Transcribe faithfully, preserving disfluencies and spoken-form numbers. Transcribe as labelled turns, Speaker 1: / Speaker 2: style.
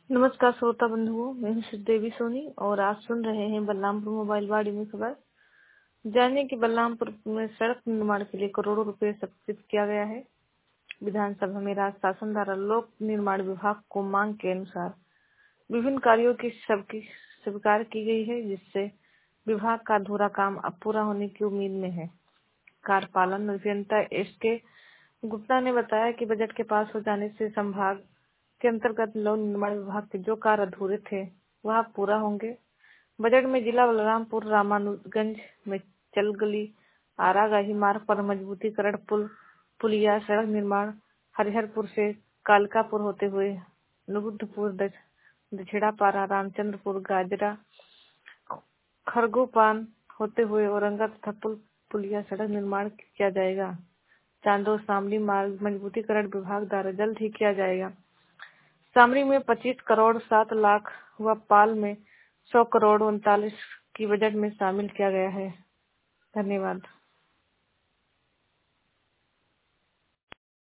Speaker 1: नमस्कार श्रोता बंधुओं, मैं हूं श्रीदेवी सोनी और आप सुन रहे हैं बलरामपुर मोबाइल वाड़ी में खबर। जानिए कि बलरामपुर में सड़क निर्माण के लिए करोड़ों रुपए स्वीकृत किया गया है। विधानसभा में राज्य शासन द्वारा लोक निर्माण विभाग को मांग के अनुसार विभिन्न कार्यों की सबकी स्वीकार की गई है, जिससे विभाग का अधूरा काम अब पूरा होने की उम्मीद में है। कार्यपालन अभियंता एस के गुप्ता ने बताया कि बजट के पास हो जाने से संभाग के अंतर्गत लोक निर्माण विभाग के जो कार्य अधूरे थे वह पूरा होंगे। बजट में जिला बलरामपुर रामानुजगंज में चलगली आरागाही मार्ग पर मजबूतीकरण, पुल पुलिया सड़क निर्माण, हरिहरपुर से कालकापुर होते हुए नुबुद्धपुर, दछेड़ापारा, रामचंद्रपुर, गाजरा, खरगोपान होते हुए औरंगा तथा पुल पुलिया सड़क निर्माण किया जाएगा। चांदो शामली मार्ग मजबूतीकरण विभाग द्वारा जल्द ही किया जाएगा। शामली में पच्चीस करोड़ सात लाख व पाल में सौ करोड़ उनतालीस की बजट में शामिल किया गया है। धन्यवाद।